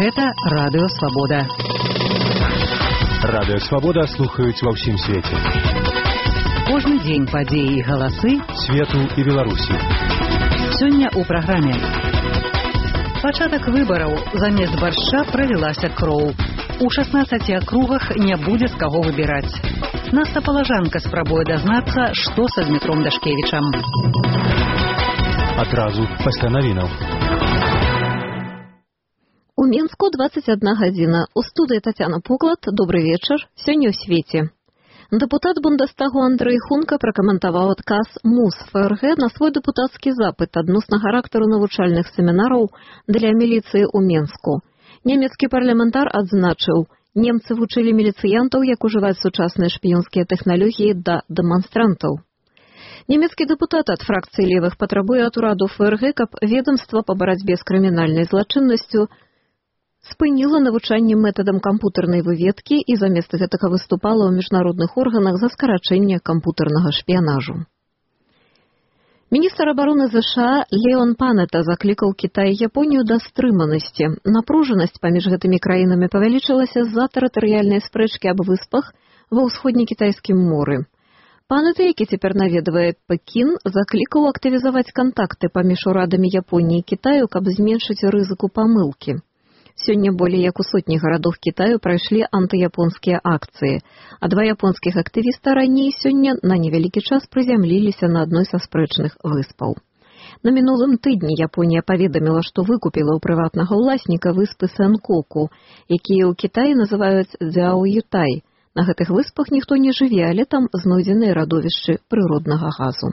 Гэта Радыё Свабода. Радыё Свабода слухаюць ва ўсім свеце. Кожны дзень падзеі і галасы свету і Беларусі. Сёння ў праграме. Пачатак выбараў. Замест баршча пралілася кроў. У 16 акругах не будзе з каго выбіраць. Наста Палажанка спрабуе дазнацца, што са Дмітром Дашкевічам. Адразу пасля навінаў. У Мінску 21 гадзіна. У студыі Тацяна Поклад. Добры вечар. Сёння ў свеце. Дэпутат Бундестагу Андрэй Хунка пракаментаваў адказ МУС ФРГ на свой дэпутацкі запыт адносна характару навучальных семінараў для міліцыі ў Мінску. Нямецкі парламентар адзначыў, немцы вучылі міліцыянтаў, як ужываць сучасныя шпіёнскія тэхналогіі да дэманстрантаў. Нямецкі дэпутат ад фракцыі левых патрабуе ад ураду ФРГ, каб ведомства па барацьбе з крымінальнай злачыннасцю спыніла навучанне метадам кампутарнай выведкі і замест гэтага выступала ў міжнародных органах за скарачэнне кампутарнага шпіянажу. Міністр абароны ЗША Леон Панета заклікаў Кітай і Японію да стрыманасці. Напружанасць паміж гэтымі краінамі павялічылася з-за тэрытарыяльнай спрэчкі аб выспах ва ўсходнекітайскім моры. Панета, які цяпер наведвае Пекін, заклікаў актывізаваць кантакты паміж урадамі Японіі і Кітаю, каб зменшыць рызыку памылкі. Сёння болей як у сотні гарадах Кітаю прайшлі антыяпонскія акцыі, а два японскіх актывіста раней сёння на невялікі час прызямліліся на адной са спрэчных выспаў. На мінулым тыдні Японія паведаміла, што выкупіла ў прыватнага ўласніка выспы Сэнкоку, якія ў Кітаі называюць Дзяоютай. На гэтых выспах ніхто не жыве, але там знойдзеныя радовішчы прыроднага газу.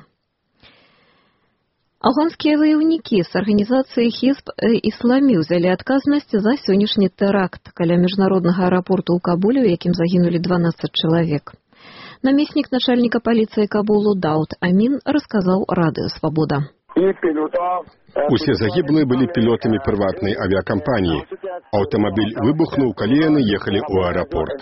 Афганскія ваяўнікі з арганізацыі Хізб Ісламі ўзялі адказнасць за сённяшні тэракт каля міжнароднага аэрапорту ў Кабуле, у якім загінулі 12 чалавек. Намеснік начальніка паліцыі Кабулу Дауд Амін расказаў Радыё Свабода. Усе загіблыя былі пілотамі прыватнай авіакампаніі. Аўтамабіль выбухнуў, калі яны ехалі ў аэрапорт.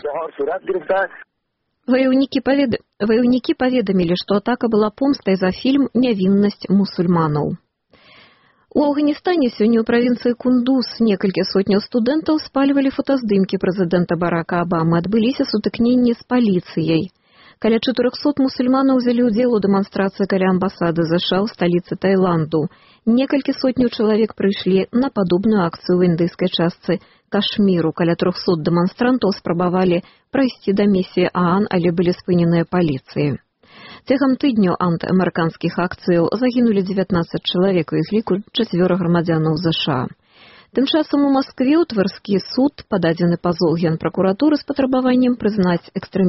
Ваяўнікі паведамілі, што атака была помстай за фільм «Нявіннасць мусульманаў». У Афганістане сёння ў правінцыі Кундуз некалькі сотняў студэнтаў спальвалі фотаздымкі прэзідэнта Барака Абамы, адбыліся сутыкненні з паліцыяй. Каля 400 мусульманаў узялі ўдзел у дэманстрацыі каля амбасады ЗША ў сталіцы Таіланду. Некалькі сотняў чалавек прыйшлі на падобную акцыю ў індыйскай частцы Кашміру. Каля 300 дэманстрантаў спрабавалі прайсці да місіі ААН, але былі спыненыя паліцыяй. Цягам тыдню антыамерыканскіх акцыяў загінулі 19 чалавек, у іх ліку 4 грамадзянаў ЗША. Тым часам у Маскве ў Твярскі суд пададзены пазоў генпракуратуры з патрабаваннем прызнаць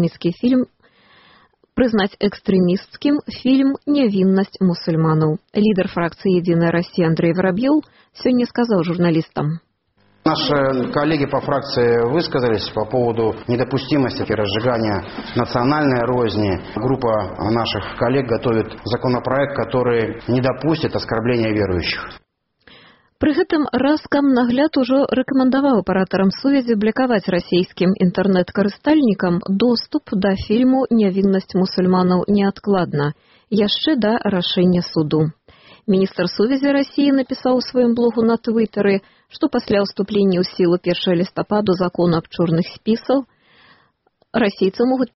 экстрэмісцкім фільм «Нявіннасць мусульманаў». Лідар фракцыі «Единая Россия» Андрей Воробьев сёння сказаў журналистам. Наши коллеги по фракции высказались по поводу недопустимости разжигания национальной розни. Группа наших коллег готовит законопроект, который не допустит оскорбления верующих. Пры гэтым Раскамнагляд ужо рэкамендаваў аператарам сувязі блакаваць расійскім інтэрнэт-карыстальнікам доступ да фільму «Нявіннасць мусульманаў» неадкладна, яшчэ да рашэння суду. Міністр сувязі Расіі напісаў у сваім блогу на Твітары, што пасля ўступлення ў сілу 1 лістападу закону аб чорных спісаў расійцы могуць